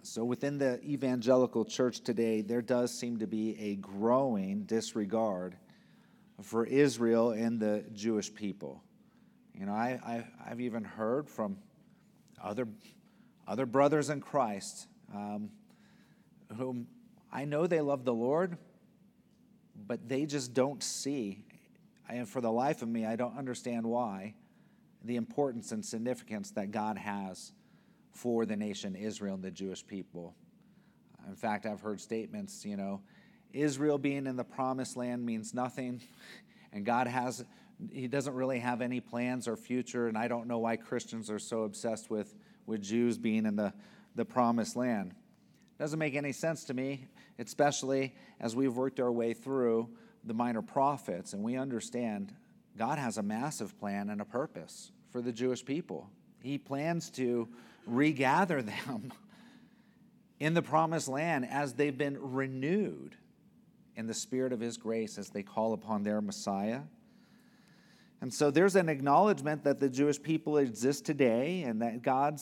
So within the evangelical church today, there does seem to be a growing disregard for Israel and the Jewish people. You know, I've even heard from other brothers in Christ whom I know they love the Lord, but they just don't see, and for the life of me, I don't understand why, the importance and significance that God has for the nation Israel and the Jewish people. In fact, I've heard statements, you know, Israel being in the promised land means nothing, and He doesn't really have any plans or future, and I don't know why Christians are so obsessed with Jews being in the promised land. It doesn't make any sense to me, especially as we've worked our way through the minor prophets, and we understand God has a massive plan and a purpose for the Jewish people. He plans to regather them in the promised land as they've been renewed in the spirit of His grace as they call upon their Messiah. And so there's an acknowledgement that the Jewish people exist today, and that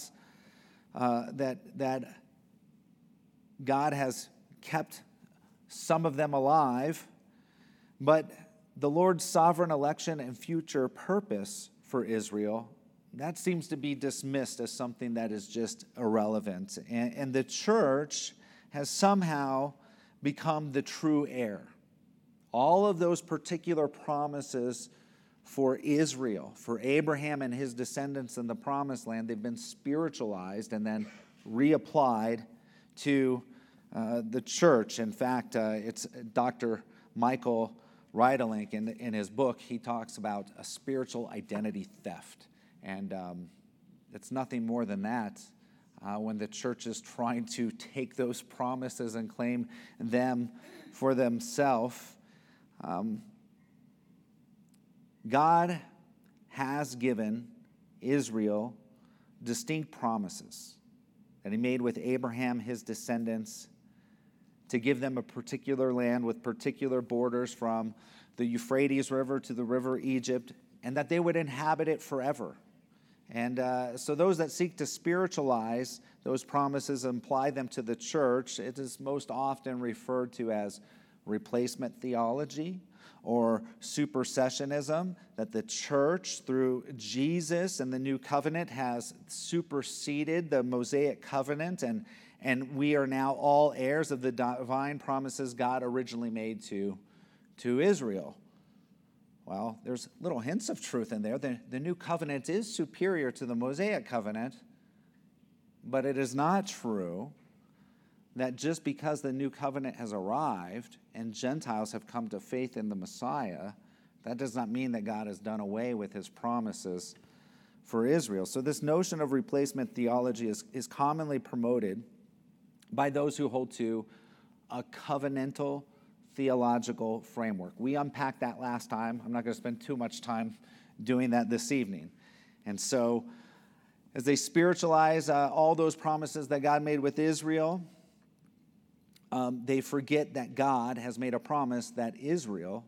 that God has kept some of them alive, but the Lord's sovereign election and future purpose for Israel, that seems to be dismissed as something that is just irrelevant. And the church has somehow become the true heir. All of those particular promises for Israel, for Abraham and his descendants in the promised land, they've been spiritualized and then reapplied to the church. In fact, it's Dr. Michael Reidelink in his book, he talks about a spiritual identity theft. And it's nothing more than that when the church is trying to take those promises and claim them for themselves. God has given Israel distinct promises that He made with Abraham, his descendants, to give them a particular land with particular borders from the Euphrates River to the river Egypt, and that they would inhabit it forever. And so those that seek to spiritualize those promises and apply them to the church, it is most often referred to as replacement theology or supersessionism, that the church, through Jesus and the new covenant, has superseded the Mosaic covenant, and we are now all heirs of the divine promises God originally made to Israel. Well, there's little hints of truth in there. The new covenant is superior to the Mosaic covenant, but it is not true that just because the new covenant has arrived and Gentiles have come to faith in the Messiah, that does not mean that God has done away with His promises for Israel. So this notion of replacement theology is commonly promoted by those who hold to a covenantal theological framework. We unpacked that last time. I'm not going to spend too much time doing that this evening. And so as they spiritualize all those promises that God made with Israel, they forget that God has made a promise that Israel,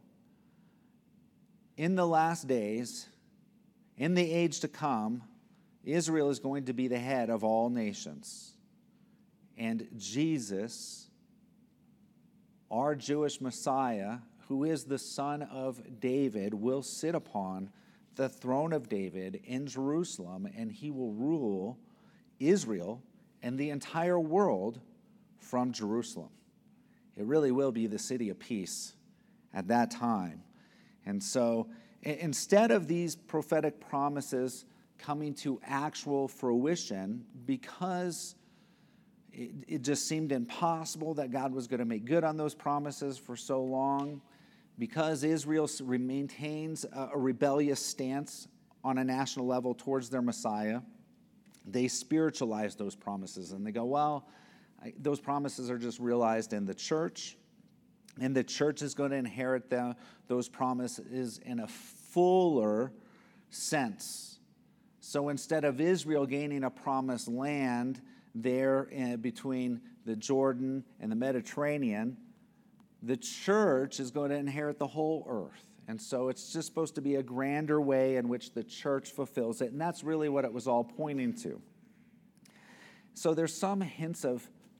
in the last days, in the age to come, Israel is going to be the head of all nations. And Jesus, our Jewish Messiah, who is the son of David, will sit upon the throne of David in Jerusalem, and He will rule Israel and the entire world from Jerusalem. It really will be the city of peace at that time. And so instead of these prophetic promises coming to actual fruition, because it just seemed impossible that God was going to make good on those promises for so long, because Israel maintains a rebellious stance on a national level towards their Messiah, they spiritualize those promises. And they go, well, those promises are just realized in the church, and the church is going to inherit those promises in a fuller sense. So instead of Israel gaining a promised land there between the Jordan and the Mediterranean, the church is going to inherit the whole earth. And so it's just supposed to be a grander way in which the church fulfills it. And that's really what it was all pointing to. So there's some hints of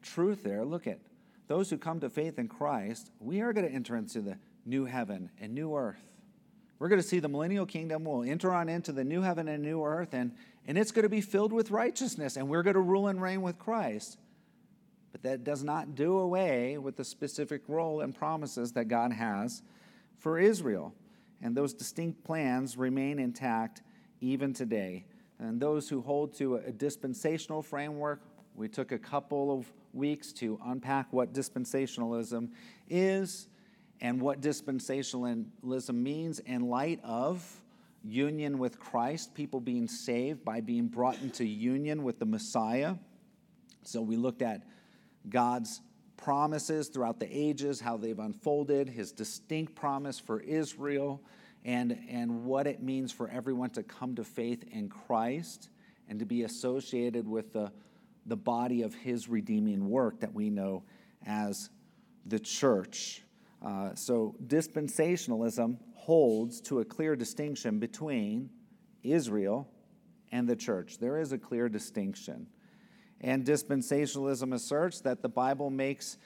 truth there. Look at those who come to faith in Christ. We are going to enter into the new heaven and new earth. We're going to see the millennial kingdom. We'll enter on into the new heaven and new earth, and it's going to be filled with righteousness, and we're going to rule and reign with Christ. But that does not do away with the specific role and promises that God has for Israel. And those distinct plans remain intact even today. And those who hold to a dispensational framework, we took a couple of weeks to unpack what dispensationalism is and what dispensationalism means in light of union with Christ, people being saved by being brought into union with the Messiah. So we looked at God's promises throughout the ages, how they've unfolded, his distinct promise for Israel, and what it means for everyone to come to faith in Christ and to be associated with the body of his redeeming work that we know as the church. So dispensationalism holds to a clear distinction between Israel and the church. There is a clear distinction. And dispensationalism asserts that the Bible makes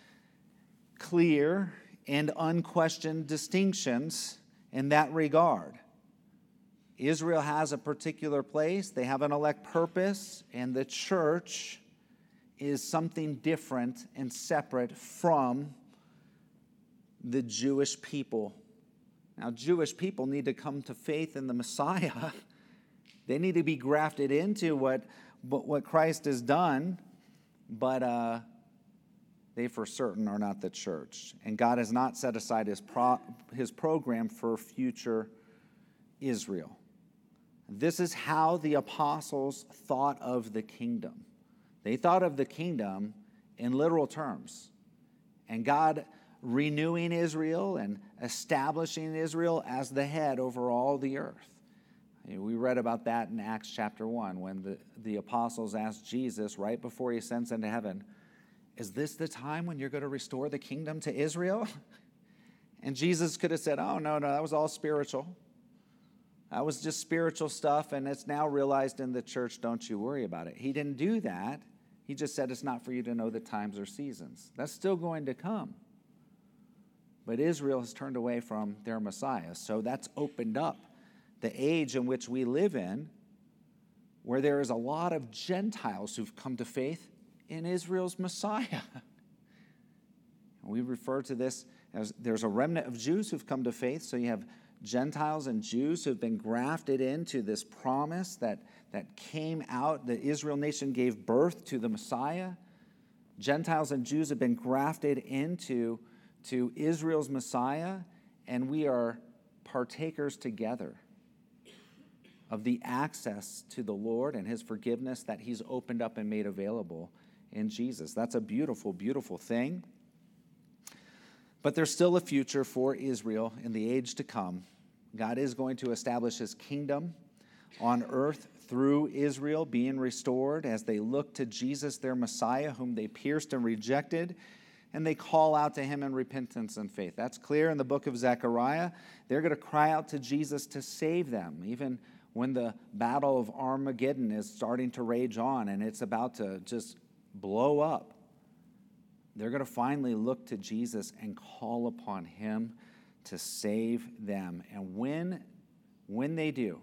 clear and unquestioned distinctions in that regard. Israel has a particular place, they have an elect purpose, and the church is something different and separate from the Jewish people. Now, Jewish people need to come to faith in the Messiah. They need to be grafted into what Christ has done, but they for certain are not the church. And God has not set aside his program for future Israel. This is how the apostles thought of the kingdom. They thought of the kingdom in literal terms. And God renewing Israel and establishing Israel as the head over all the earth. We read about that in Acts chapter 1 when the apostles asked Jesus right before he ascends into heaven, "Is this the time when you're going to restore the kingdom to Israel?" And Jesus could have said, "Oh, no, that was all spiritual. That was just spiritual stuff, and it's now realized in the church. Don't you worry about it." He didn't do that. He just said it's not for you to know the times or seasons. That's still going to come. But Israel has turned away from their Messiah, so that's opened up the age in which we live in, where there is a lot of Gentiles who've come to faith in Israel's Messiah. We refer to this as there's a remnant of Jews who've come to faith, so you have Gentiles and Jews who've been grafted into this promise that came out. The Israel nation gave birth to the Messiah. Gentiles and Jews have been grafted into Israel's Messiah, and we are partakers together of the access to the Lord and his forgiveness that he's opened up and made available in Jesus. That's a beautiful, beautiful thing. But there's still a future for Israel in the age to come. God is going to establish his kingdom on earth through Israel being restored as they look to Jesus, their Messiah, whom they pierced and rejected, and they call out to him in repentance and faith. That's clear in the book of Zechariah. They're going to cry out to Jesus to save them, even when the battle of Armageddon is starting to rage on and it's about to just blow up. They're going to finally look to Jesus and call upon him to save them. And when they do,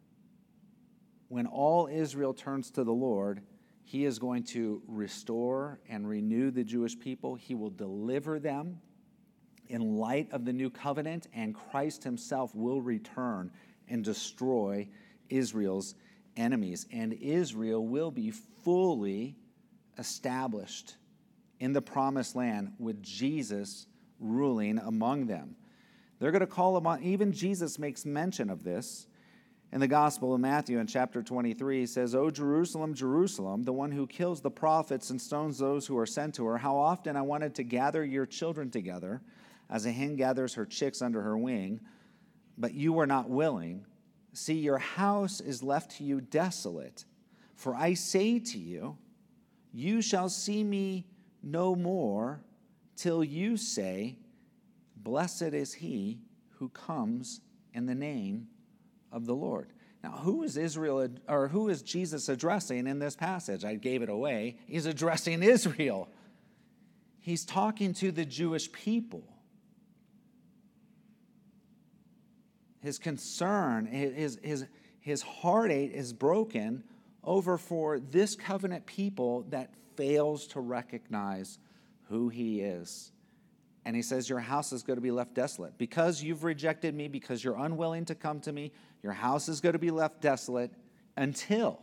when all Israel turns to the Lord, he is going to restore and renew the Jewish people. He will deliver them in light of the new covenant, and Christ himself will return and destroy Israel's enemies. And Israel will be fully established in the promised land with Jesus ruling among them. They're going to call him on. Even Jesus makes mention of this in the Gospel of Matthew in chapter 23. He says, "O Jerusalem, Jerusalem, the one who kills the prophets and stones those who are sent to her, how often I wanted to gather your children together as a hen gathers her chicks under her wing, but you were not willing. See, your house is left to you desolate. For I say to you, you shall see me no more till you say, blessed is he who comes in the name of the Lord." Now, who is Jesus addressing in this passage? I gave it away. He's addressing Israel. He's talking to the Jewish people. His concern, his heartache is broken over for this covenant people that fails to recognize who he is. And he says, your house is going to be left desolate. Because you've rejected me, because you're unwilling to come to me, your house is going to be left desolate until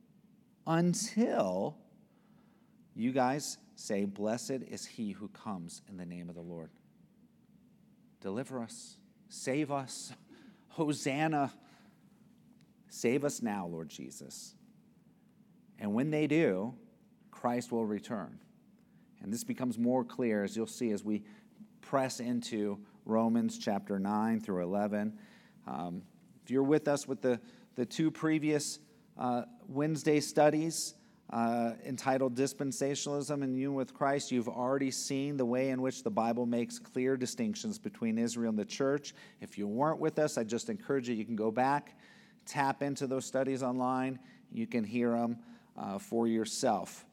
you guys say, blessed is he who comes in the name of the Lord. Deliver us. Save us. Hosanna. Save us now, Lord Jesus. And when they do, Christ will return. And this becomes more clear, as you'll see, as we press into Romans chapter 9 through 11. If you're with us with the two previous Wednesday studies entitled Dispensationalism and Union with Christ, you've already seen the way in which the Bible makes clear distinctions between Israel and the church. If you weren't with us, I just encourage you can go back, tap into those studies online. You can hear them for yourself.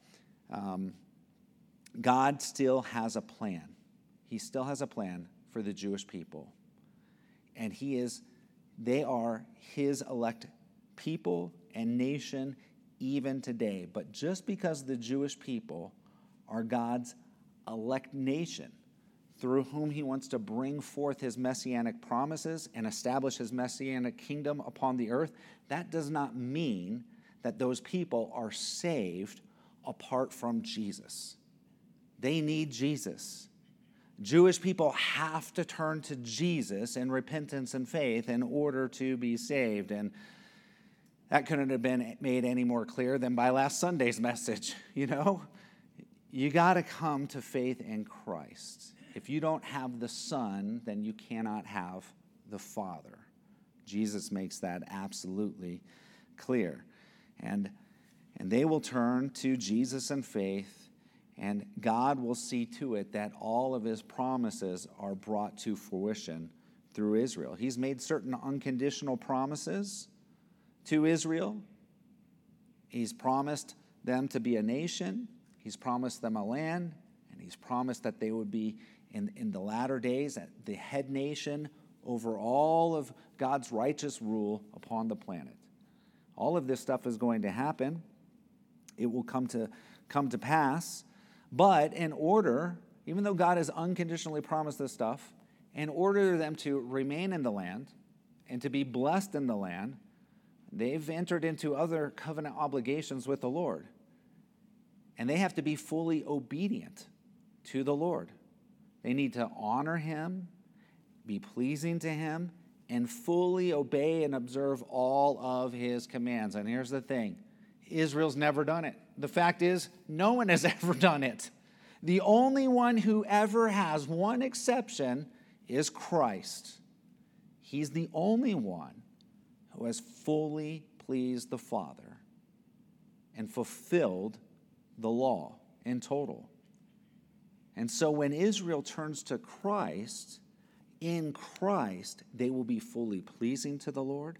God still has a plan. He still has a plan for the Jewish people. And they are his elect people and nation even today. But just because the Jewish people are God's elect nation, through whom he wants to bring forth his messianic promises and establish his messianic kingdom upon the earth, that does not mean that those people are saved apart from Jesus. They need Jesus. Jewish people have to turn to Jesus in repentance and faith in order to be saved. And that couldn't have been made any more clear than by last Sunday's message. You got to come to faith in Christ. If you don't have the Son, then you cannot have the Father. Jesus makes that absolutely clear. And they will turn to Jesus in faith, and God will see to it that all of his promises are brought to fruition through Israel. He's made certain unconditional promises to Israel. He's promised them to be a nation. He's promised them a land. And he's promised that they would be, in the latter days, the head nation over all of God's righteous rule upon the planet. All of this stuff is going to happen. It will come to pass. But in order, even though God has unconditionally promised this stuff, in order for them to remain in the land and to be blessed in the land, they've entered into other covenant obligations with the Lord. And they have to be fully obedient to the Lord. They need to honor him, be pleasing to him, and fully obey and observe all of his commands. And here's the thing. Israel's never done it. The fact is, no one has ever done it. The only one who ever has one exception is Christ. He's the only one who has fully pleased the Father and fulfilled the law in total. And so when Israel turns to Christ, in Christ, they will be fully pleasing to the Lord.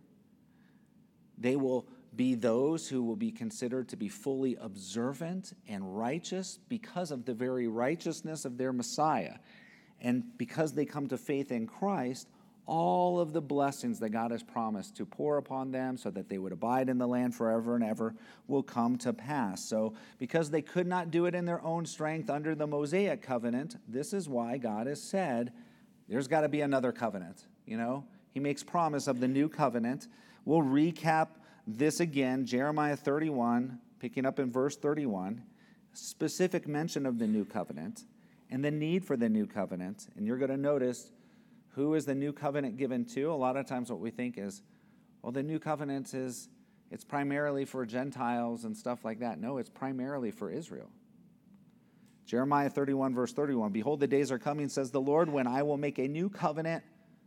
They will be those who will be considered to be fully observant and righteous because of the very righteousness of their Messiah. And because they come to faith in Christ, all of the blessings that God has promised to pour upon them so that they would abide in the land forever and ever will come to pass. So because they could not do it in their own strength under the Mosaic covenant, this is why God has said there's got to be another covenant. He makes promise of the new covenant. We'll recap this again, Jeremiah 31, picking up in verse 31, specific mention of the new covenant and the need for the new covenant. And you're going to notice, who is the new covenant given to? A lot of times what we think is, well, the new covenant it's primarily for Gentiles and stuff like that. No, it's primarily for Israel. Jeremiah 31, verse 31, behold, the days are coming, says the Lord, when I will make a new covenant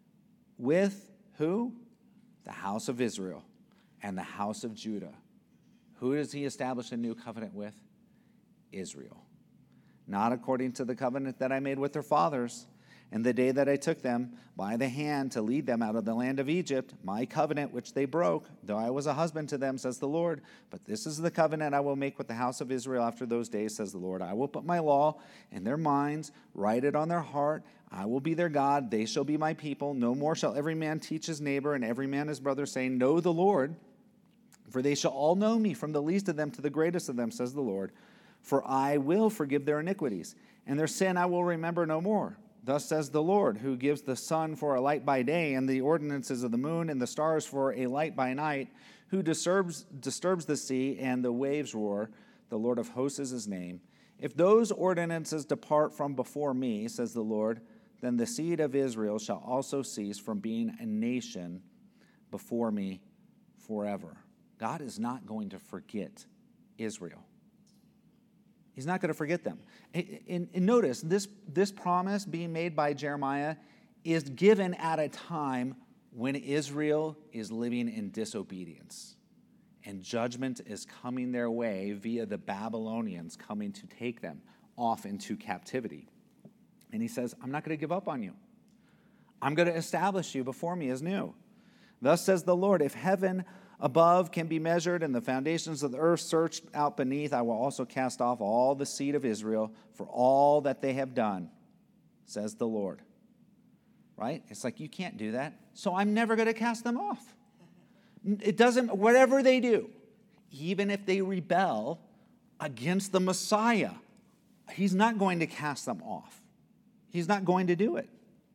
with who? The house of Israel and the house of Judah. Who does he establish a new covenant with? Israel. Not according to the covenant that I made with their fathers And the day that I took them by the hand to lead them out of the land of Egypt, my covenant which they broke, though I was a husband to them, says the Lord. But this is the covenant I will make with the house of Israel after those days, says the Lord. I will put my law in their minds, write it on their heart. I will be their God. They shall be my people. No more shall every man teach his neighbor and every man his brother, saying, Know the Lord. For they shall all know me, from the least of them to the greatest of them, says the Lord. For I will forgive their iniquities, and their sin I will remember no more. Thus says the Lord, who gives the sun for a light by day, and the ordinances of the moon and the stars for a light by night, who disturbs the sea and the waves roar. The Lord of hosts is his name. If those ordinances depart from before me, says the Lord, then the seed of Israel shall also cease from being a nation before me forever. God is not going to forget Israel. He's not going to forget them. And notice, this promise being made by Jeremiah is given at a time when Israel is living in disobedience. And judgment is coming their way via the Babylonians coming to take them off into captivity. And he says, I'm not going to give up on you. I'm going to establish you before me as new. Thus says the Lord, if heaven above can be measured, and the foundations of the earth searched out beneath, I will also cast off all the seed of Israel for all that they have done, says the Lord. Right? It's like, you can't do that, so I'm never going to cast them off. It doesn't, whatever they do, even if they rebel against the Messiah, he's not going to cast them off. He's not going to do it.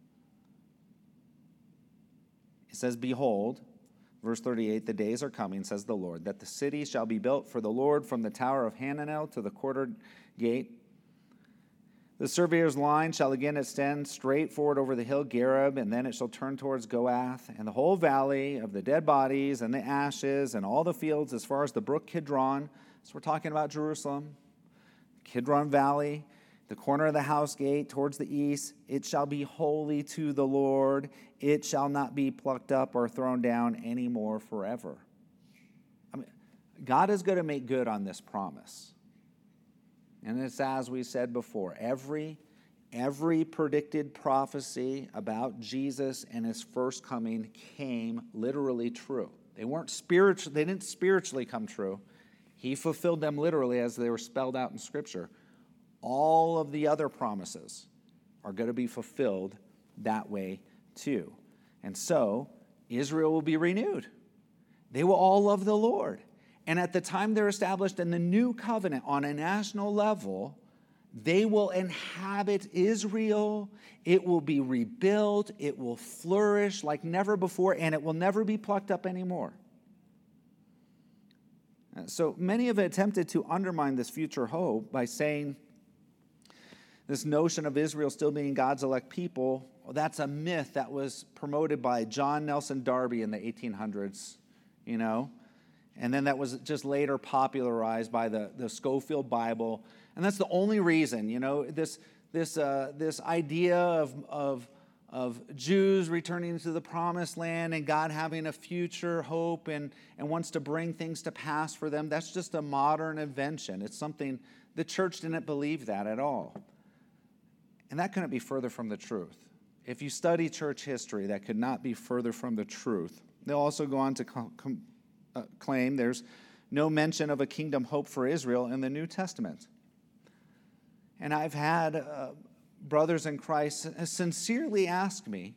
It says, behold, verse 38, the days are coming, says the Lord, that the city shall be built for the Lord from the tower of Hananel to the quarter gate. The surveyor's line shall again extend straight forward over the hill Gareb, and then it shall turn towards Goath, and the whole valley of the dead bodies and the ashes and all the fields as far as the brook Kidron. So we're talking about Jerusalem. Kidron Valley, the corner of the house gate towards the east, it shall be holy to the Lord. It shall not be plucked up or thrown down anymore forever. I mean, God is going to make good on this promise. And it's as we said before, every predicted prophecy about Jesus and his first coming came literally true. They didn't spiritually come true. He fulfilled them literally as they were spelled out in Scripture. All of the other promises are going to be fulfilled that way too. And so, Israel will be renewed. They will all love the Lord. And at the time they're established in the new covenant on a national level, they will inhabit Israel. It will be rebuilt. It will flourish like never before, and it will never be plucked up anymore. So many have attempted to undermine this future hope by saying this notion of Israel still being God's elect people, well, that's a myth that was promoted by John Nelson Darby in the 1800s, and then that was just later popularized by the Scofield Bible. And that's the only reason, this idea of Jews returning to the promised land and God having a future hope and wants to bring things to pass for them. That's just a modern invention. It's something, the church didn't believe that at all. And that couldn't be further from the truth. If you study church history, that could not be further from the truth. They'll also go on to claim there's no mention of a kingdom hope for Israel in the New Testament. And I've had brothers in Christ sincerely ask me,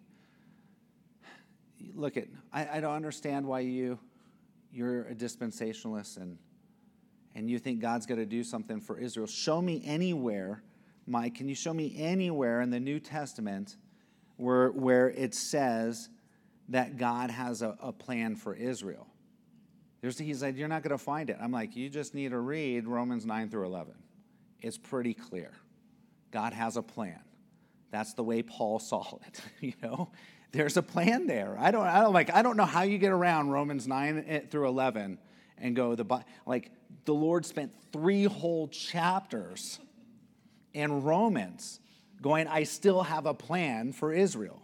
look, I don't understand why you're a dispensationalist and you think God's going to do something for Israel. Show me anywhere, Mike, can you show me anywhere in the New Testament where it says that God has a plan for Israel? He said, you're not going to find it. I'm like, you just need to read Romans 9 through 11. It's pretty clear. God has a plan. That's the way Paul saw it. There's a plan there. I don't know how you get around Romans 9 through 11 and go the Lord spent 3 whole chapters in Romans going, I still have a plan for Israel.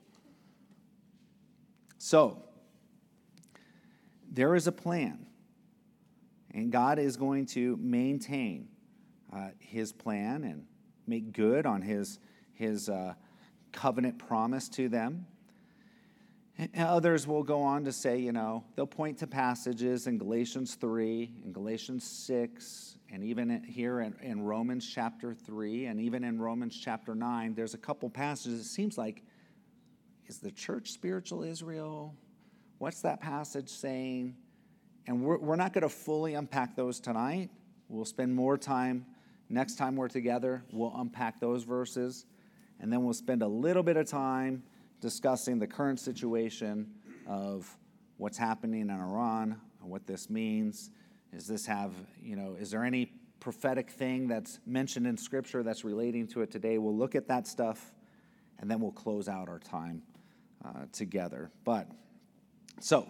So, there is a plan, and God is going to maintain his plan and make good on his covenant promise to them. And others will go on to say, they'll point to passages in Galatians 3, in Galatians 6, and even here in Romans chapter 3, and even in Romans chapter 9, there's a couple passages. It seems like, is the church spiritual Israel? What's that passage saying? And we're not going to fully unpack those tonight. We'll spend more time. Next time we're together, we'll unpack those verses. And then we'll spend a little bit of time discussing the current situation of what's happening in Iran and what this means. Is there any prophetic thing that's mentioned in Scripture that's relating to it today? We'll look at that stuff, and then we'll close out our time together. So,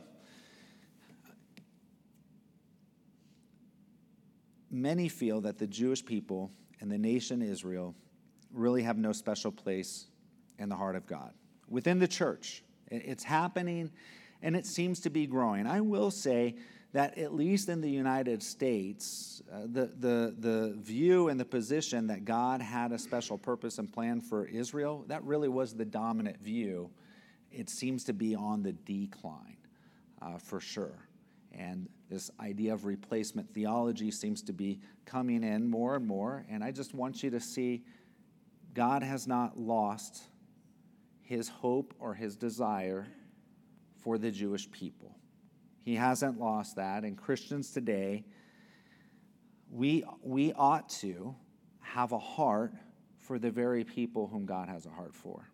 many feel that the Jewish people and the nation Israel really have no special place in the heart of God. Within the church, it's happening, and it seems to be growing. I will say that at least in the United States, the view and the position that God had a special purpose and plan for Israel, that really was the dominant view. It seems to be on the decline, for sure. And this idea of replacement theology seems to be coming in more and more. And I just want you to see God has not lost his hope or his desire for the Jewish people. He hasn't lost that. And Christians today, we ought to have a heart for the very people whom God has a heart for.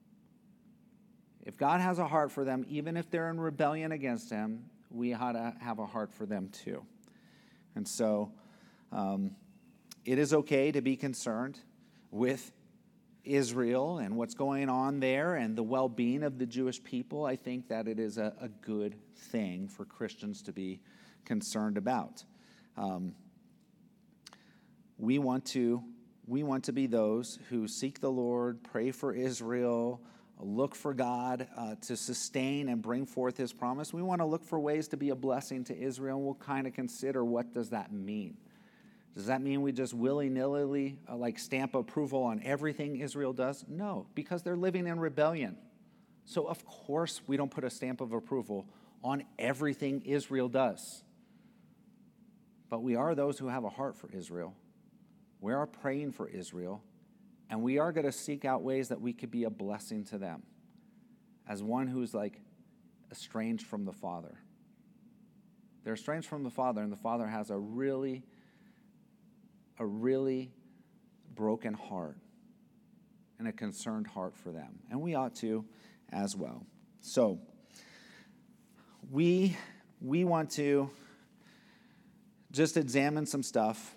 If God has a heart for them, even if they're in rebellion against him, we ought to have a heart for them too. And so it is okay to be concerned with Israel and what's going on there and the well-being of the Jewish people. I think that it is a good thing for Christians to be concerned about. We want to be those who seek the Lord, pray for Israel, look for God to sustain and bring forth his promise. We want to look for ways to be a blessing to Israel, and we'll kind of consider what does that mean. Does that mean we just willy-nilly stamp approval on everything Israel does? No, because they're living in rebellion. So of course we don't put a stamp of approval on everything Israel does. But we are those who have a heart for Israel. We are praying for Israel. And we are going to seek out ways that we could be a blessing to them as one who's estranged from the Father. They're estranged from the Father, and the Father has a really broken heart and a concerned heart for them. And we ought to as well. So we want to just examine some stuff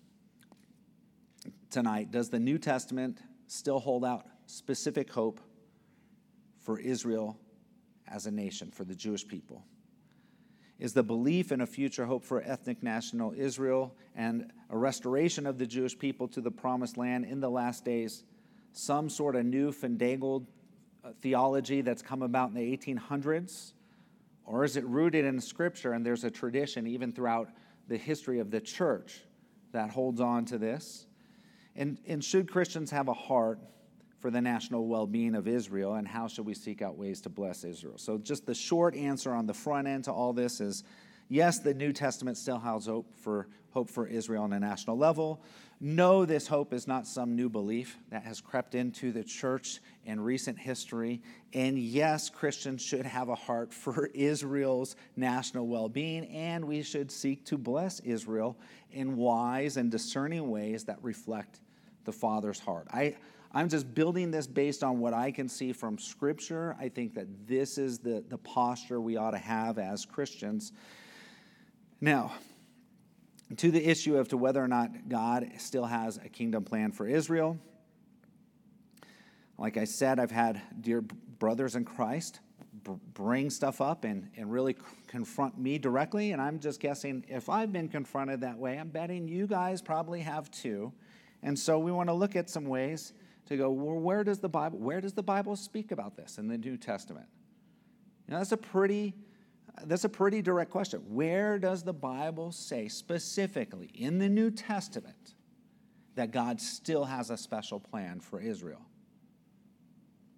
tonight. Does the New Testament still hold out specific hope for Israel as a nation, for the Jewish people? Is the belief in a future hope for ethnic national Israel and a restoration of the Jewish people to the promised land in the last days some sort of new fandangled theology that's come about in the 1800s? Or is it rooted in Scripture and there's a tradition even throughout the history of the church that holds on to this? And should Christians have a heart for the national well-being of Israel, and how should we seek out ways to bless Israel? So just the short answer on the front end to all this is, yes, the New Testament still has hope for Israel on a national level. No, this hope is not some new belief that has crept into the church in recent history. And yes, Christians should have a heart for Israel's national well-being, and we should seek to bless Israel in wise and discerning ways that reflect the Father's heart. I'm just building this based on what I can see from Scripture. I think that this is the posture we ought to have as Christians. Now, to the issue of whether or not God still has a kingdom plan for Israel. Like I said, I've had dear brothers in Christ bring stuff up and really confront me directly, and I'm just guessing if I've been confronted that way, I'm betting you guys probably have too. And so we want to look at some ways to go, well, where does the Bible speak about this in the New Testament? That's a pretty direct question. Where does the Bible say specifically in the New Testament that God still has a special plan for Israel?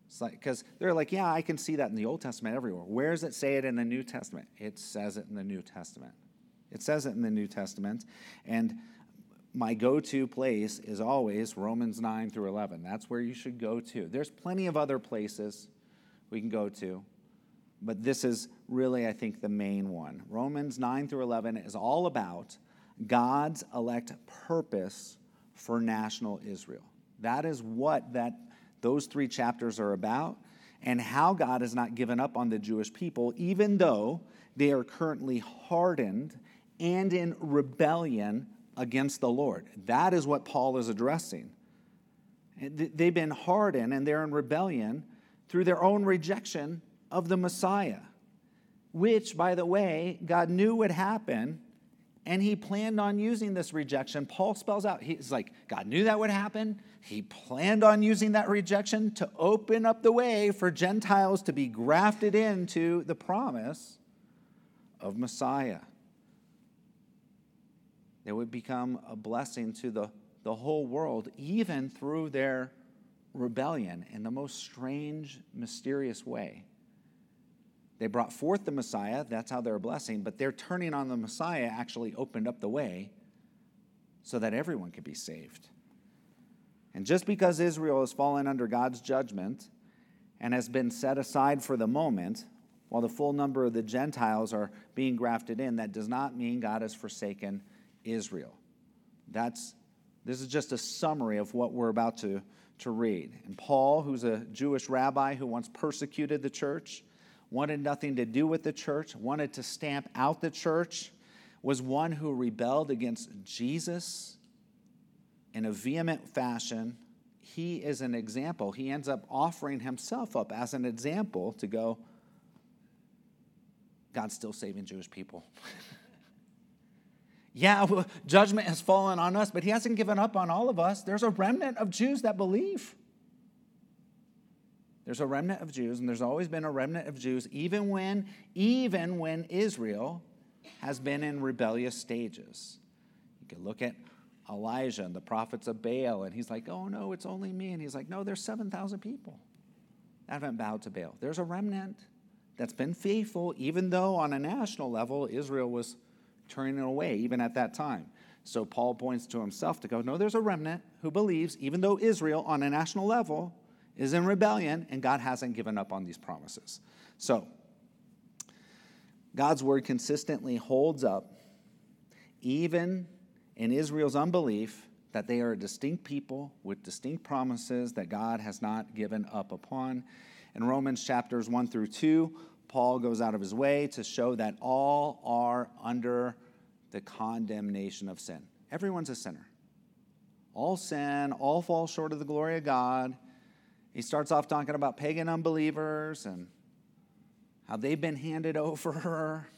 It's like, because they're like, yeah, I can see that in the Old Testament everywhere. Where does it say it in the New Testament? It says it in the New Testament. It says it in the New Testament. And my go-to place is always Romans 9 through 11. That's where you should go to. There's plenty of other places we can go to, but this is really, I think, the main one. Romans 9 through 11 is all about God's elect purpose for national Israel. That is what those 3 chapters are about, and how God has not given up on the Jewish people, even though they are currently hardened and in rebellion against the Lord. That is what Paul is addressing. They've been hardened and they're in rebellion through their own rejection of the Messiah, which, by the way, God knew would happen, and he planned on using this rejection. Paul spells out, he's like, God knew that would happen. He planned on using that rejection to open up the way for Gentiles to be grafted into the promise of Messiah. They would become a blessing to the whole world, even through their rebellion in the most strange, mysterious way. They brought forth the Messiah, that's how they're a blessing, but their turning on the Messiah actually opened up the way so that everyone could be saved. And just because Israel has fallen under God's judgment and has been set aside for the moment, while the full number of the Gentiles are being grafted in, that does not mean God has forsaken Israel. This is just a summary of what we're about to read. And Paul, who's a Jewish rabbi who once persecuted the church, wanted nothing to do with the church, wanted to stamp out the church, was one who rebelled against Jesus in a vehement fashion. He is an example. He ends up offering himself up as an example to go, God's still saving Jewish people. Yeah, judgment has fallen on us, but he hasn't given up on all of us. There's a remnant of Jews that believe. There's a remnant of Jews, and there's always been a remnant of Jews, even when Israel has been in rebellious stages. You can look at Elijah and the prophets of Baal, and he's like, oh, no, it's only me. And he's like, no, there's 7,000 people that haven't bowed to Baal. There's a remnant that's been faithful, even though on a national level, Israel was turning away, even at that time. So Paul points to himself to go, no, there's a remnant who believes, even though Israel on a national level is in rebellion, and God hasn't given up on these promises. So God's word consistently holds up, even in Israel's unbelief, that they are a distinct people with distinct promises that God has not given up upon. In Romans chapters 1 through 2, Paul goes out of his way to show that all are under the condemnation of sin. Everyone's a sinner. All sin, all fall short of the glory of God. He starts off talking about pagan unbelievers and how they've been handed over.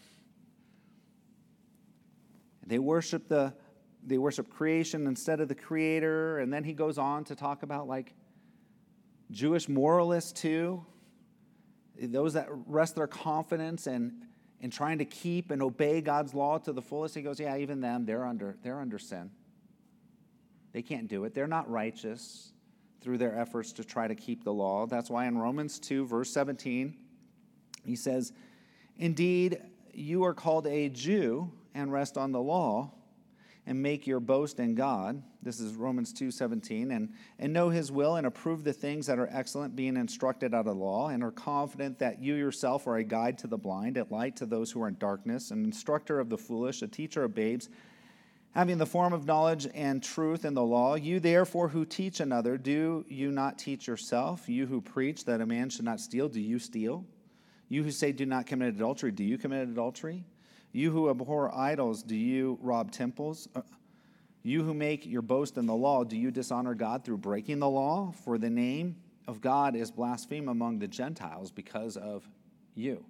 They worship creation instead of the Creator. And then he goes on to talk about like Jewish moralists too. Those that rest their confidence in trying to keep and obey God's law to the fullest. He goes, yeah, even them, they're under sin. They can't do it. They're not righteous through their efforts to try to keep the law. That's why in Romans 2, verse 17, he says, indeed, you are called a Jew and rest on the law and make your boast in God. This is Romans 2:17, and know his will and approve the things that are excellent, being instructed out of the law, and are confident that you yourself are a guide to the blind, a light to those who are in darkness, an instructor of the foolish, a teacher of babes, having the form of knowledge and truth in the law. You therefore who teach another, do you not teach yourself? You who preach that a man should not steal, do you steal? You who say do not commit adultery, do you commit adultery? You who abhor idols, do you rob temples? You who make your boast in the law, do you dishonor God through breaking the law? For the name of God is blasphemed among the Gentiles because of you.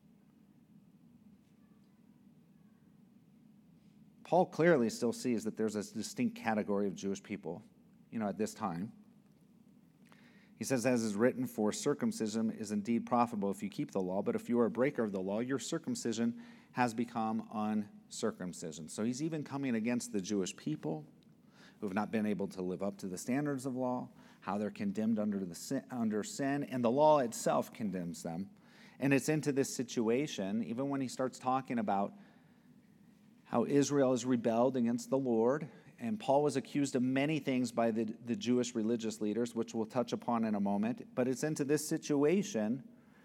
Paul clearly still sees that there's a distinct category of Jewish people, at this time. He says, as is written, for circumcision is indeed profitable if you keep the law, but if you are a breaker of the law, your circumcision has become uncircumcision. So he's even coming against the Jewish people who have not been able to live up to the standards of law, how they're condemned under sin, and the law itself condemns them. And it's into this situation, even when he starts talking about how Israel has rebelled against the Lord, and Paul was accused of many things by the Jewish religious leaders, which we'll touch upon in a moment. But it's into this situation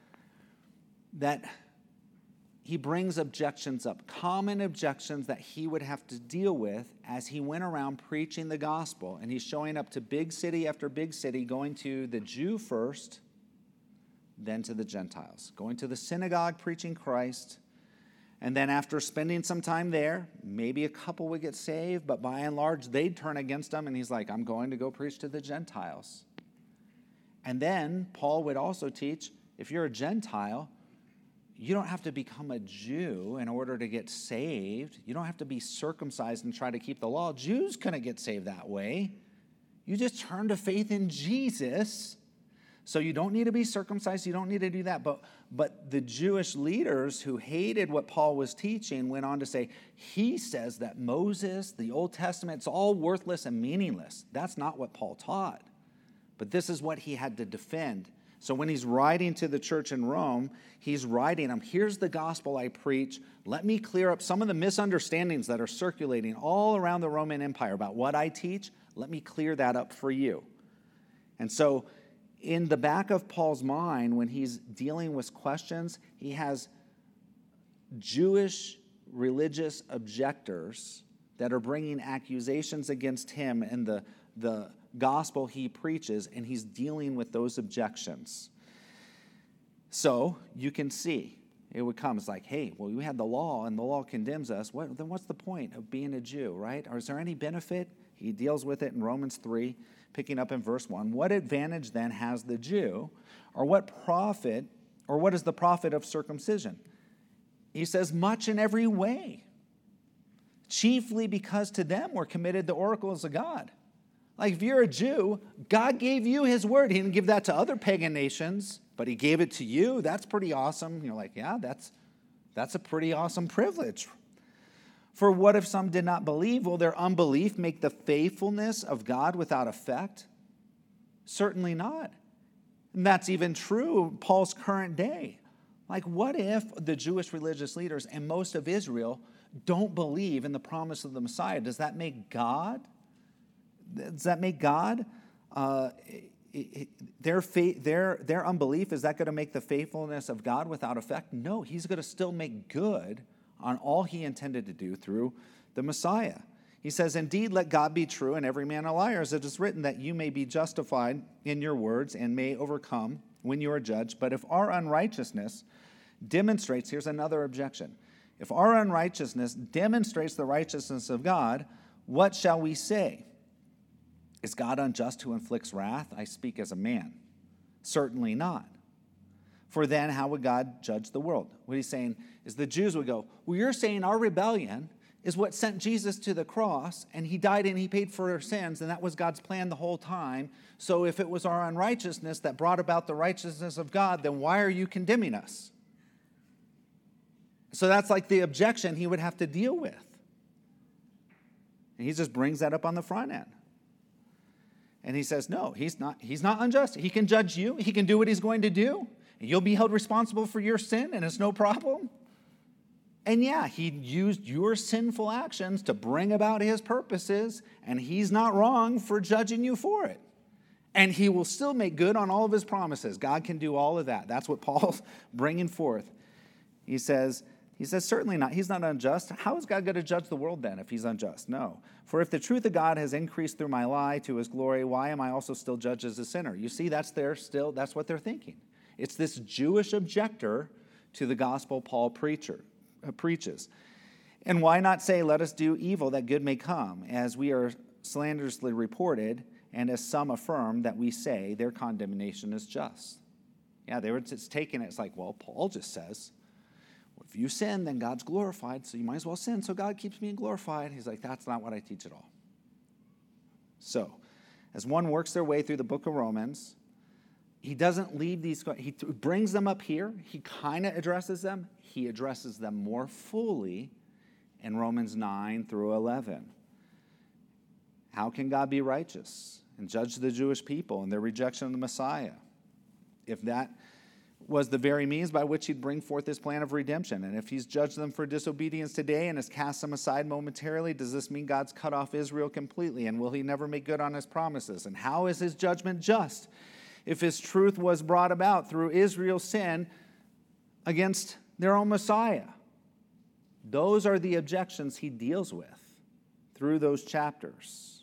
that he brings objections up, common objections that he would have to deal with as he went around preaching the gospel. And he's showing up to big city after big city, going to the Jew first, then to the Gentiles, going to the synagogue preaching Christ. And then after spending some time there, maybe a couple would get saved, but by and large, they'd turn against him. And he's like, I'm going to go preach to the Gentiles. And then Paul would also teach, if you're a Gentile, you don't have to become a Jew in order to get saved. You don't have to be circumcised and try to keep the law. Jews couldn't get saved that way. You just turn to faith in Jesus. So you don't need to be circumcised. You don't need to do that. But the Jewish leaders who hated what Paul was teaching went on to say, he says that Moses, the Old Testament, it's all worthless and meaningless. That's not what Paul taught. But this is what he had to defend. So when he's writing to the church in Rome, he's writing them, here's the gospel I preach. Let me clear up some of the misunderstandings that are circulating all around the Roman Empire about what I teach. Let me clear that up for you. And so in the back of Paul's mind, when he's dealing with questions, he has Jewish religious objectors that are bringing accusations against him and the gospel he preaches, and he's dealing with those objections. So you can see it would come. It's like, hey, well, we had the law, and the law condemns us. Then what's the point of being a Jew, right? Or is there any benefit? He deals with it in Romans 3, picking up in verse 1. What advantage then has the Jew, or what profit, or what is the profit of circumcision? He says, much in every way, chiefly because to them were committed the oracles of God. Like if you're a Jew, God gave you his word. He didn't give that to other pagan nations, but he gave it to you. That's pretty awesome. You're like, yeah, that's a pretty awesome privilege. For what if some did not believe? Will their unbelief make the faithfulness of God without effect? Certainly not. And that's even true in Paul's current day. Like what if the Jewish religious leaders and most of Israel don't believe in the promise of the Messiah? Does that make God their unbelief, is that going to make the faithfulness of God without effect? No, he's going to still make good on all he intended to do through the Messiah. He says, indeed, let God be true and every man a liar, as it is written, that you may be justified in your words and may overcome when you are judged. But if our unrighteousness demonstrates, here's another objection, if our unrighteousness demonstrates the righteousness of God, what shall we say? Is God unjust who inflicts wrath? I speak as a man. Certainly not. For then how would God judge the world? What he's saying is the Jews would go, well, you're saying our rebellion is what sent Jesus to the cross, and he died and he paid for our sins, and that was God's plan the whole time. So if it was our unrighteousness that brought about the righteousness of God, then why are you condemning us? So that's like the objection he would have to deal with. And he just brings that up on the front end. And he says, no, he's not unjust. He can judge you. He can do what he's going to do. And you'll be held responsible for your sin, and it's no problem. And yeah, he used your sinful actions to bring about his purposes, and he's not wrong for judging you for it. And he will still make good on all of his promises. God can do all of that. That's what Paul's bringing forth. He says, certainly not. He's not unjust. How is God going to judge the world then if he's unjust? No. For if the truth of God has increased through my lie to his glory, why am I also still judged as a sinner? You see, that's what they're thinking. It's this Jewish objector to the gospel Paul preaches. And why not say, let us do evil that good may come, as we are slanderously reported, and as some affirm that we say their condemnation is just. Yeah, they were just taking it. It's like, well, Paul just says, if you sin, then God's glorified, so you might as well sin, so God keeps being glorified. He's like, that's not what I teach at all. So, as one works their way through the book of Romans, he doesn't leave these, he brings them up here, he kind of addresses them, he addresses them more fully in Romans 9 through 11. How can God be righteous and judge the Jewish people and their rejection of the Messiah, if that was the very means by which he'd bring forth his plan of redemption? And if he's judged them for disobedience today and has cast them aside momentarily, does this mean God's cut off Israel completely? And will he never make good on his promises? And how is his judgment just if his truth was brought about through Israel's sin against their own Messiah? Those are the objections he deals with through those chapters.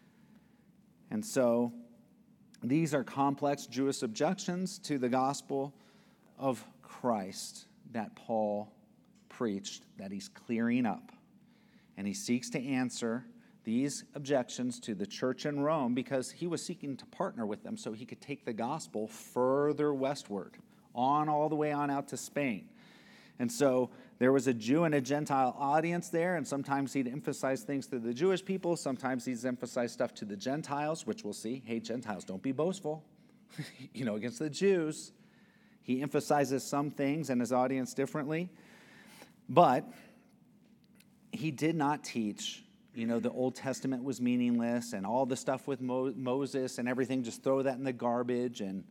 And so these are complex Jewish objections to the gospel of Christ that Paul preached, that he's clearing up. And he seeks to answer these objections to the church in Rome because he was seeking to partner with them so he could take the gospel further westward, on all the way on out to Spain. And so there was a Jew and a Gentile audience there, and sometimes he'd emphasize things to the Jewish people, sometimes he'd emphasize stuff to the Gentiles, which we'll see. Hey, Gentiles, don't be boastful, against the Jews. He emphasizes some things and his audience differently, but he did not teach, the Old Testament was meaningless and all the stuff with Moses and everything, just throw that in the garbage. And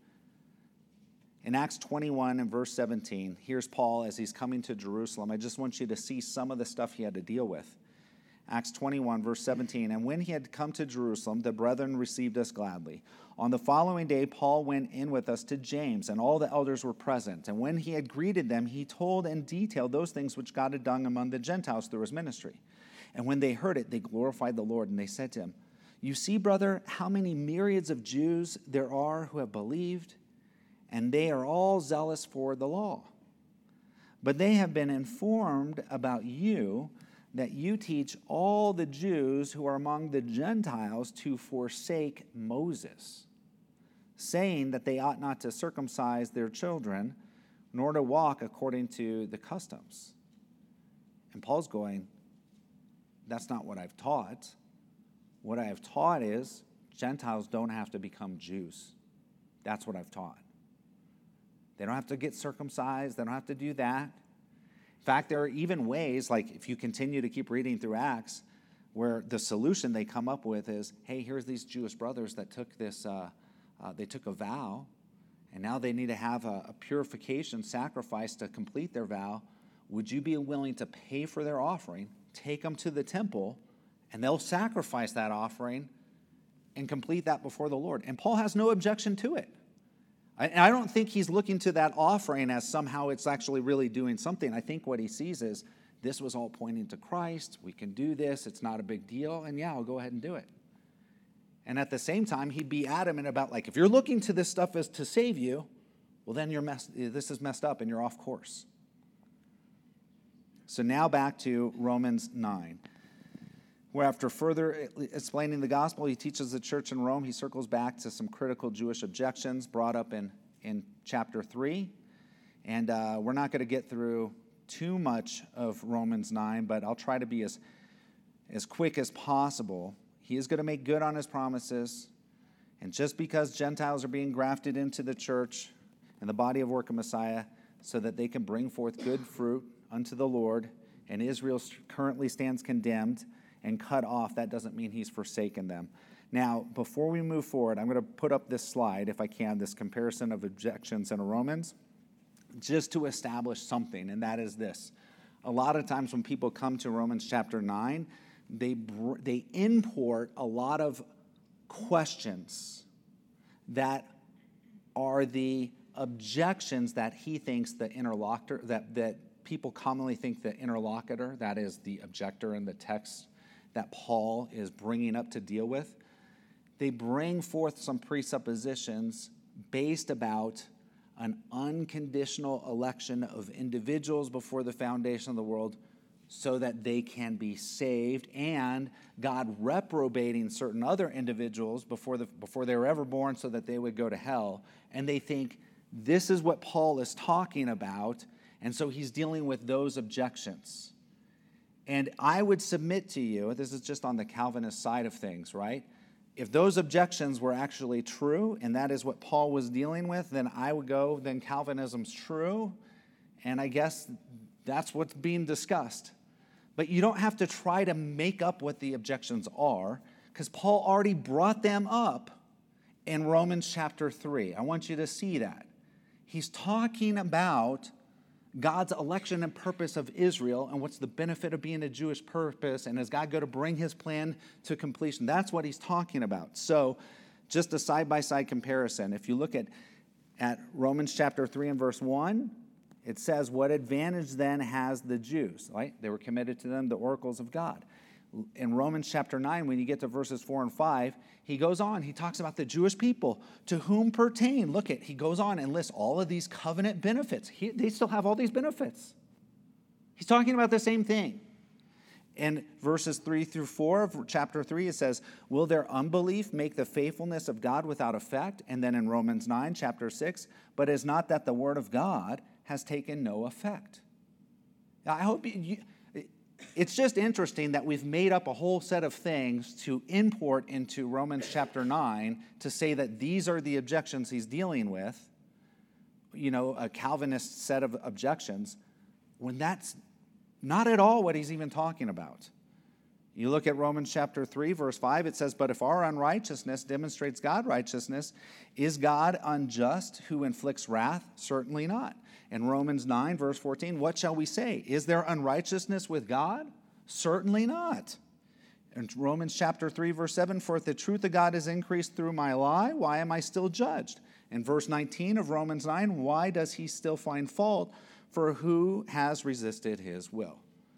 in Acts 21 and verse 17, here's Paul as he's coming to Jerusalem. I just want you to see some of the stuff he had to deal with. Acts 21, verse 17, and when he had come to Jerusalem, the brethren received us gladly. On the following day, Paul went in with us to James, and all the elders were present. And when he had greeted them, he told in detail those things which God had done among the Gentiles through his ministry. And when they heard it, they glorified the Lord, and they said to him, you see, brother, how many myriads of Jews there are who have believed, and they are all zealous for the law. But they have been informed about you that you teach all the Jews who are among the Gentiles to forsake Moses, saying that they ought not to circumcise their children, nor to walk according to the customs. And Paul's going, that's not what I've taught. What I have taught is Gentiles don't have to become Jews. That's what I've taught. They don't have to get circumcised. They don't have to do that. In fact, there are even ways, like if you continue to keep reading through Acts, where the solution they come up with is, hey, here's these Jewish brothers that took this, they took a vow, and now they need to have a purification sacrifice to complete their vow. Would you be willing to pay for their offering, take them to the temple, and they'll sacrifice that offering and complete that before the Lord? And Paul has no objection to it. I don't think he's looking to that offering as somehow it's actually really doing something. I think what he sees is this was all pointing to Christ. We can do this. It's not a big deal. And yeah, I'll go ahead and do it. And at the same time, he'd be adamant about, like, if you're looking to this stuff as to save you, well, then this is messed up and you're off course. So now back to Romans 9. Where after further explaining the gospel, he teaches the church in Rome. He circles back to some critical Jewish objections brought up in chapter 3. And we're not going to get through too much of Romans 9, but I'll try to be as quick as possible. He is going to make good on his promises. And just because Gentiles are being grafted into the church and the body of work of Messiah so that they can bring forth good fruit unto the Lord, and Israel currently stands condemned and cut off, that doesn't mean he's forsaken them. Now, before we move forward, I'm going to put up this slide, if I can, this comparison of objections in Romans, just to establish something, and that is this. A lot of times when people come to Romans chapter 9, they import a lot of questions that are the objections that he thinks the interlocutor, that people commonly think the interlocutor, that is the objector in the text that Paul is bringing up to deal with, they bring forth some presuppositions based about an unconditional election of individuals before the foundation of the world so that they can be saved, and God reprobating certain other individuals before they were ever born so that they would go to hell. And they think this is what Paul is talking about, and so he's dealing with those objections. And I would submit to you, this is just on the Calvinist side of things, right? If those objections were actually true, and that is what Paul was dealing with, then I would go, then Calvinism's true, and I guess that's what's being discussed. But you don't have to try to make up what the objections are, Because Paul already brought them up in Romans chapter 3. I want you to see that. He's talking about God's election and purpose of Israel and what's the benefit of being a Jewish purpose, and is God going to bring his plan to completion? That's what he's talking about. So just a side-by-side comparison. If you look at Romans chapter 3 and verse 1, it says, what advantage then has the Jews? Right? They were committed to them the oracles of God. In Romans chapter 9, when you get to verses 4 and 5, he goes on. He talks about the Jewish people to whom pertain. Look at, he goes on and lists all of these covenant benefits. They still have all these benefits. He's talking about the same thing. In verses 3 through 4 of chapter 3, it says, will their unbelief make the faithfulness of God without effect? And then in Romans 9, chapter 6, but is not that the word of God has taken no effect. Now, I hope it's just interesting that we've made up a whole set of things to import into Romans chapter 9 to say that these are the objections he's dealing with, a Calvinist set of objections, when that's not at all what he's even talking about. You look at Romans chapter 3, verse 5, it says, but if our unrighteousness demonstrates God's righteousness, is God unjust who inflicts wrath? Certainly not. In Romans 9, verse 14, what shall we say? Is there unrighteousness with God? Certainly not. In Romans chapter 3, verse 7, for if the truth of God is increased through my lie, why am I still judged? In verse 19 of Romans 9, why does he still find fault? For who has resisted his will?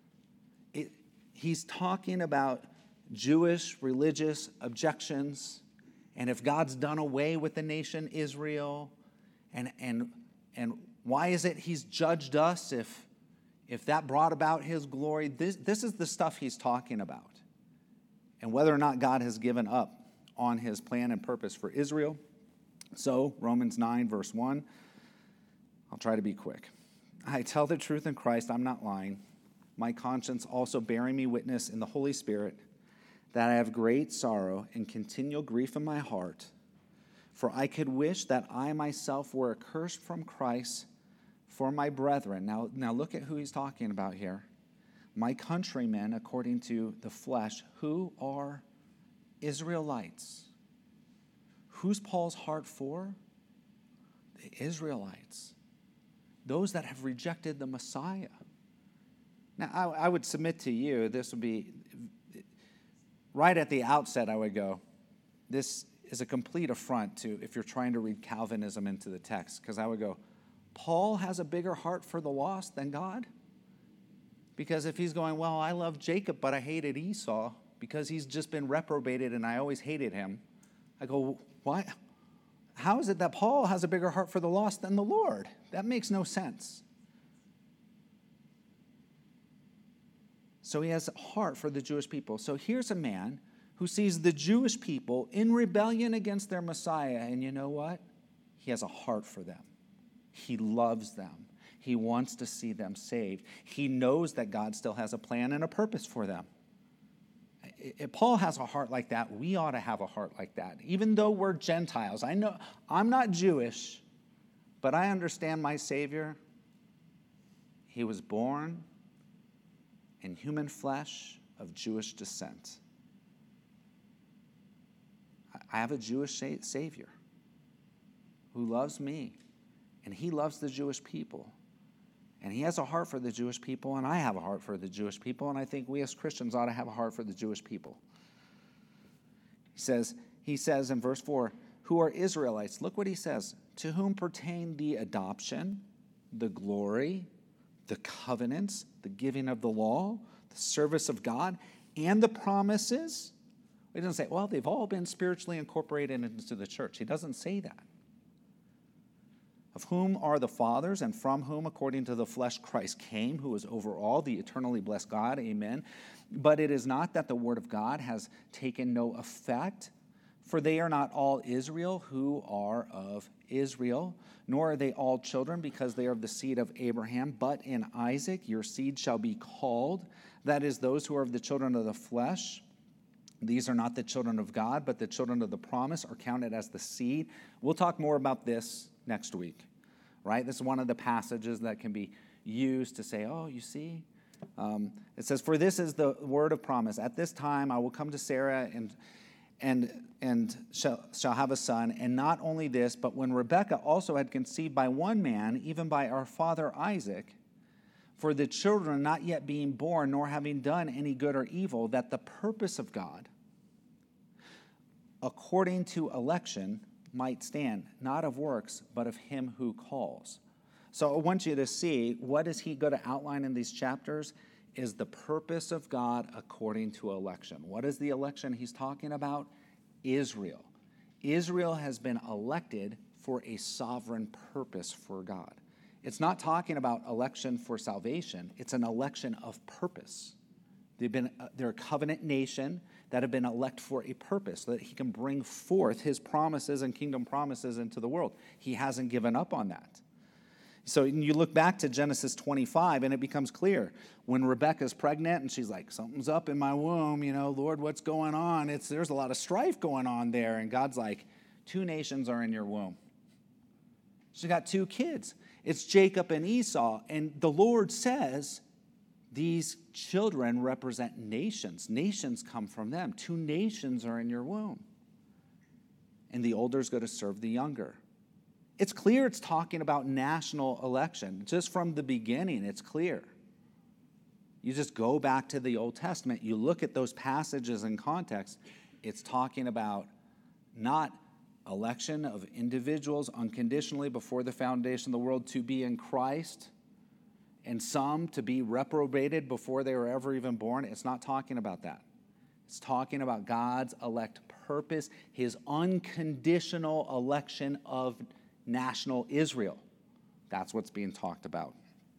He's talking about Jewish religious objections, and if God's done away with the nation Israel, and why is it he's judged us if that brought about his glory? This is the stuff he's talking about. And whether or not God has given up on his plan and purpose for Israel. So, Romans 9, verse 1, I'll try to be quick. I tell the truth in Christ, I'm not lying. My conscience also bearing me witness in the Holy Spirit that I have great sorrow and continual grief in my heart. For I could wish that I myself were accursed from Christ for my brethren. Now look at who he's talking about here. My countrymen, according to the flesh, who are Israelites. Who's Paul's heart for? The Israelites. Those that have rejected the Messiah. Now, I would submit to you, this would be, right at the outset, I would go, this is a complete affront to, if you're trying to read Calvinism into the text, because I would go, Paul has a bigger heart for the lost than God? Because if he's going, well, I love Jacob, but I hated Esau because he's just been reprobated and I always hated him. I go, why? How is it that Paul has a bigger heart for the lost than the Lord? That makes no sense. So he has a heart for the Jewish people. So here's a man who sees the Jewish people in rebellion against their Messiah, and you know what? He has a heart for them. He loves them. He wants to see them saved. He knows that God still has a plan and a purpose for them. If Paul has a heart like that, we ought to have a heart like that. Even though we're Gentiles. I know I'm not Jewish, but I understand my Savior. He was born in human flesh of Jewish descent. I have a Jewish Savior who loves me, and he loves the Jewish people. And he has a heart for the Jewish people, and I have a heart for the Jewish people, and I think we as Christians ought to have a heart for the Jewish people. He says in verse 4, who are Israelites? Look what he says. To whom pertain the adoption, the glory, the covenants, the giving of the law, the service of God, and the promises. He doesn't say, well, they've all been spiritually incorporated into the church. He doesn't say that. Of whom are the fathers, and from whom, according to the flesh, Christ came, who is over all, the eternally blessed God. Amen. But it is not that the word of God has taken no effect, for they are not all Israel who are of Israel, nor are they all children, because they are of the seed of Abraham. But in Isaac your seed shall be called, that is, those who are of the children of the flesh. These are not the children of God, but the children of the promise are counted as the seed. We'll talk more about this next week, right? This is one of the passages that can be used to say, oh, you see? It says, for this is the word of promise. At this time I will come to Sarah, and shall have a son. And not only this, but when Rebekah also had conceived by one man, even by our father Isaac, for the children not yet being born, nor having done any good or evil, that the purpose of God, according to election, might stand, not of works, but of him who calls. So I want you to see, what is he going to outline in these chapters is the purpose of God according to election. What is the election he's talking about? Israel. Israel has been elected for a sovereign purpose for God. It's not talking about election for salvation. It's an election of purpose. They're a covenant nation that have been elected for a purpose, so that he can bring forth his promises and kingdom promises into the world. He hasn't given up on that. So you look back to Genesis 25, and it becomes clear. When Rebekah's pregnant, and she's like, something's up in my womb, Lord, what's going on? There's a lot of strife going on there. And God's like, 2 nations are in your womb. She's got 2 kids. It's Jacob and Esau. And the Lord says, these children represent nations. Nations come from them. 2 nations are in your womb. And the older is going to serve the younger. It's clear it's talking about national election. Just from the beginning, it's clear. You just go back to the Old Testament, you look at those passages in context, it's talking about not election of individuals unconditionally before the foundation of the world to be in Christ, and some to be reprobated before they were ever even born. It's not talking about that. It's talking about God's elect purpose, his unconditional election of national Israel. That's what's being talked about.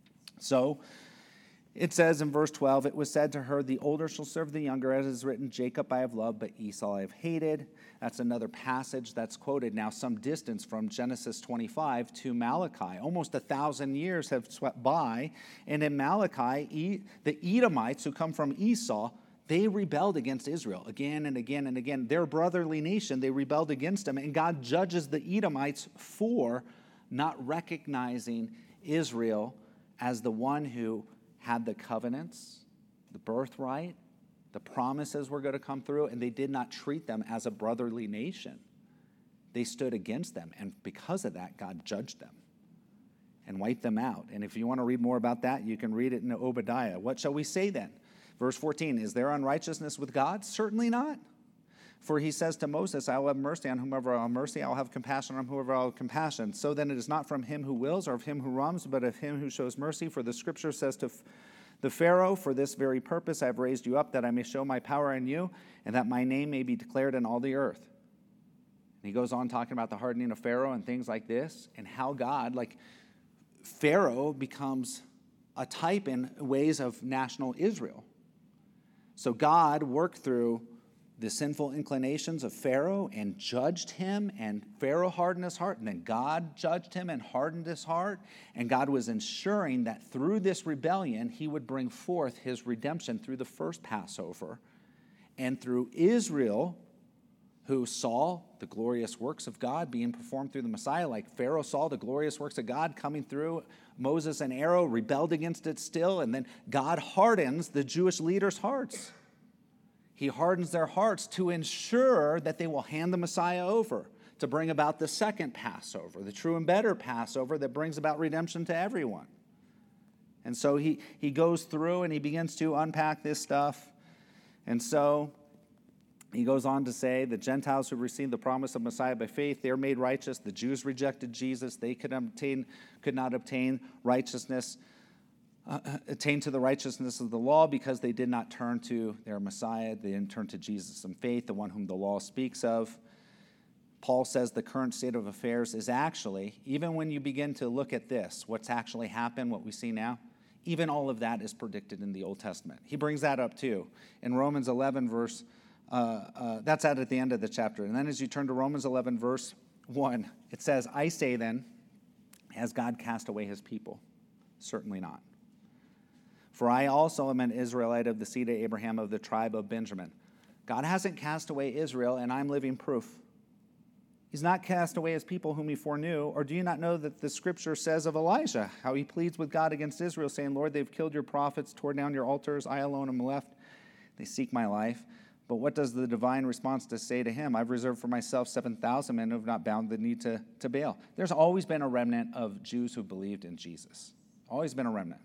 So it says in verse 12, it was said to her, the older shall serve the younger, as is written, Jacob I have loved, but Esau I have hated. That's another passage that's quoted now some distance from Genesis 25 to Malachi. Almost 1,000 years have swept by, and in Malachi, the Edomites who come from Esau, they rebelled against Israel again and again and again. Their brotherly nation, they rebelled against them. And God judges the Edomites for not recognizing Israel as the one who had the covenants, the birthright, the promises were going to come through, and they did not treat them as a brotherly nation. They stood against them, and because of that, God judged them and wiped them out. And if you want to read more about that, you can read it in Obadiah. What shall we say then? Verse 14, is there unrighteousness with God? Certainly not. For he says to Moses, I will have mercy on whomever I will have mercy, I will have compassion on whoever I will have compassion. So then it is not from him who wills or of him who wrongs, but of him who shows mercy. For the scripture says to the Pharaoh, for this very purpose I have raised you up, that I may show my power in you, and that my name may be declared in all the earth. And he goes on talking about the hardening of Pharaoh and things like this, and how God, like Pharaoh becomes a type in ways of national Israel. So God worked through the sinful inclinations of Pharaoh and judged him, and Pharaoh hardened his heart, and then God judged him and hardened his heart, and God was ensuring that through this rebellion, he would bring forth his redemption through the first Passover, and through Israel, who saw the glorious works of God being performed through the Messiah, like Pharaoh saw the glorious works of God coming through Moses and Aaron, rebelled against it still, and then God hardens the Jewish leaders' hearts. He hardens their hearts to ensure that they will hand the Messiah over to bring about the second Passover, the true and better Passover that brings about redemption to everyone. And so he goes through and he begins to unpack this stuff. And so he goes on to say, the Gentiles who received the promise of Messiah by faith, they are made righteous. The Jews rejected Jesus. They could not obtain righteousness, attain to the righteousness of the law, because they did not turn to their Messiah. They didn't turn to Jesus in faith, the one whom the law speaks of. Paul says the current state of affairs is actually, even when you begin to look at this, what's actually happened, what we see now, even all of that is predicted in the Old Testament. He brings that up too. In Romans 11, verse that's at the end of the chapter. And then as you turn to Romans 11, verse 1, it says, I say then, has God cast away his people? Certainly not. For I also am an Israelite of the seed of Abraham, of the tribe of Benjamin. God hasn't cast away Israel, and I'm living proof. He's not cast away his people whom he foreknew. Or do you not know that the scripture says of Elijah, how he pleads with God against Israel, saying, Lord, they've killed your prophets, torn down your altars, I alone am left. They seek my life. But what does the divine response to say to him? I've reserved for myself 7,000 men who have not bound the knee to Baal. There's always been a remnant of Jews who believed in Jesus. Always been a remnant.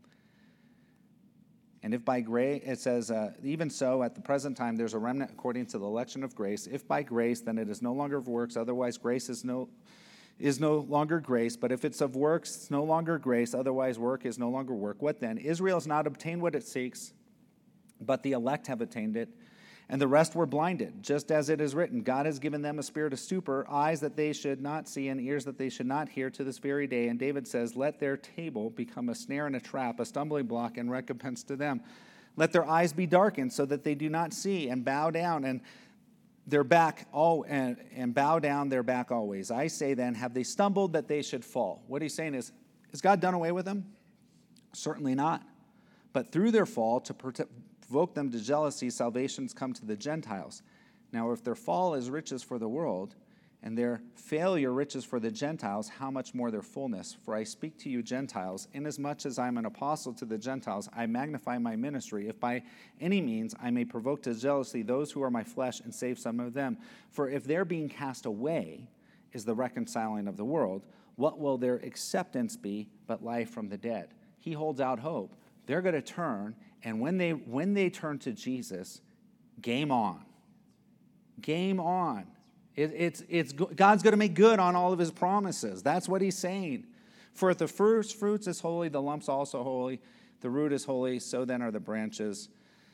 And if by grace, it says, even so, at the present time, there's a remnant according to the election of grace. If by grace, then it is no longer of works. Otherwise, grace is no longer grace. But if it's of works, it's no longer grace. Otherwise, work is no longer work. What then? Israel has not obtained what it seeks, but the elect have attained it. And the rest were blinded, just as it is written, God has given them a spirit of stupor, eyes that they should not see, and ears that they should not hear to this very day. And David says, let their table become a snare and a trap, a stumbling block and recompense to them. Let their eyes be darkened so that they do not see, and bow down and their back and bow down their back always. I say then, have they stumbled that they should fall? What he's saying is God done away with them? Certainly not. But through their fall, to provoke them to jealousy, salvation's come to the Gentiles. Now, if their fall is riches for the world, and their failure riches for the Gentiles, how much more their fullness? For I speak to you Gentiles, inasmuch as I am an apostle to the Gentiles, I magnify my ministry, if by any means I may provoke to jealousy those who are my flesh and save some of them. For if their being cast away is the reconciling of the world, what will their acceptance be but life from the dead? He holds out hope. They're going to turn, and when they turn to Jesus, game on. Game on. God's going to make good on all of his promises. That's what he's saying. For if the first fruits is holy, the lump's also holy. The root is holy, so then are the branches.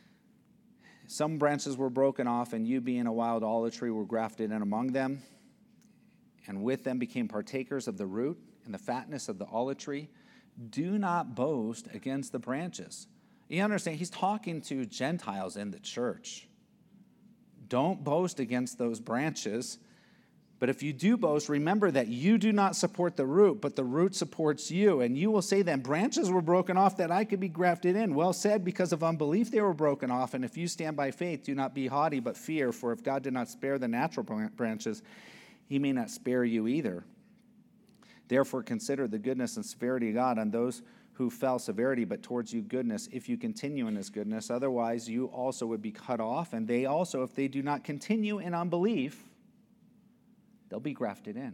Some branches were broken off, and you being a wild olive tree were grafted in among them, and with them became partakers of the root and the fatness of the olive tree. Do not boast against the branches. You understand, he's talking to Gentiles in the church. Don't boast against those branches. But if you do boast, remember that you do not support the root, but the root supports you. And you will say then, branches were broken off that I could be grafted in. Well said, because of unbelief they were broken off. And if you stand by faith, do not be haughty, but fear. For if God did not spare the natural branches, he may not spare you either. Therefore consider the goodness and severity of God on those who fell severity, but towards you goodness, if you continue in his goodness. Otherwise you also would be cut off, and they also, if they do not continue in unbelief, they'll be grafted in.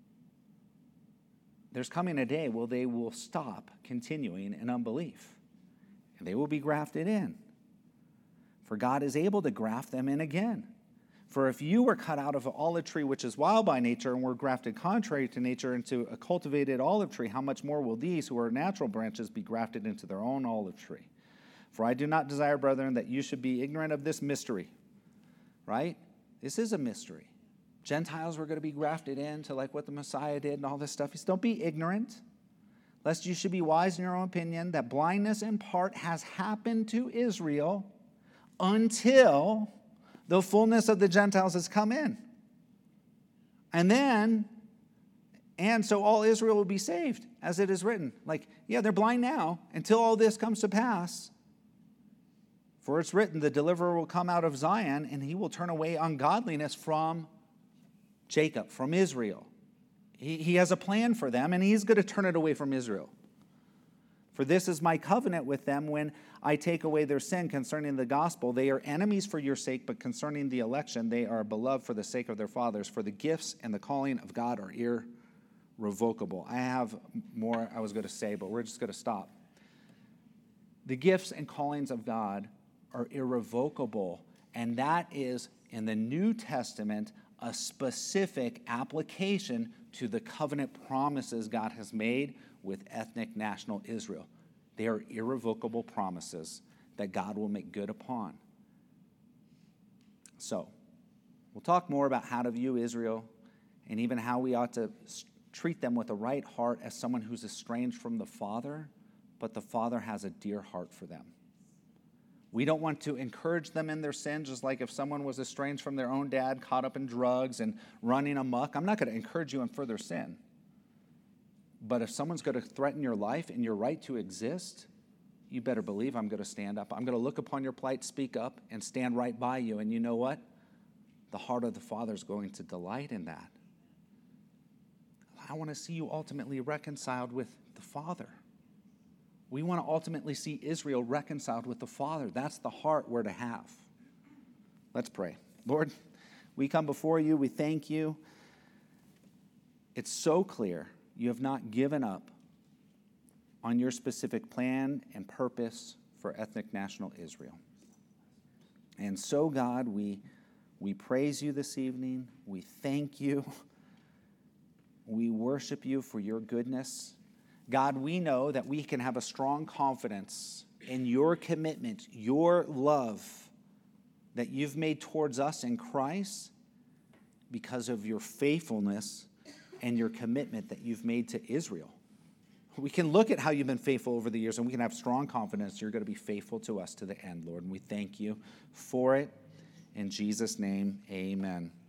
There's coming a day where they will stop continuing in unbelief, and they will be grafted in. For God is able to graft them in again. For if you were cut out of an olive tree which is wild by nature and were grafted contrary to nature into a cultivated olive tree, how much more will these who are natural branches be grafted into their own olive tree? For I do not desire, brethren, that you should be ignorant of this mystery. Right? This is a mystery. Gentiles were going to be grafted into like what the Messiah did and all this stuff. He says, don't be ignorant, lest you should be wise in your own opinion, that blindness in part has happened to Israel until the fullness of the Gentiles has come in. And so all Israel will be saved, as it is written. Like, yeah, they're blind now until all this comes to pass. For it's written, the deliverer will come out of Zion, and he will turn away ungodliness from Jacob, from Israel. He has a plan for them, and he's going to turn it away from Israel. For this is my covenant with them when I take away their sin concerning the gospel. They are enemies for your sake, but concerning the election, they are beloved for the sake of their fathers. For the gifts and the calling of God are irrevocable. I have more I was going to say, but we're just going to stop. The gifts and callings of God are irrevocable, and that is, in the New Testament, a specific application to the covenant promises God has made with ethnic national Israel. They are irrevocable promises that God will make good upon. So, we'll talk more about how to view Israel and even how we ought to treat them with a right heart as someone who's estranged from the Father, but the Father has a dear heart for them. We don't want to encourage them in their sin, just like if someone was estranged from their own dad, caught up in drugs and running amok. I'm not going to encourage you in further sin. But if someone's going to threaten your life and your right to exist, you better believe I'm going to stand up. I'm going to look upon your plight, speak up, and stand right by you. And you know what? The heart of the Father is going to delight in that. I want to see you ultimately reconciled with the Father. We want to ultimately see Israel reconciled with the Father. That's the heart we're to have. Let's pray. Lord, we come before you. We thank you. It's so clear you have not given up on your specific plan and purpose for ethnic national Israel. And so, God, we praise you this evening. We thank you. We worship you for your goodness. God, we know that we can have a strong confidence in your commitment, your love that you've made towards us in Christ because of your faithfulness and your commitment that you've made to Israel. We can look at how you've been faithful over the years, and we can have strong confidence you're going to be faithful to us to the end, Lord. And we thank you for it. In Jesus' name, amen.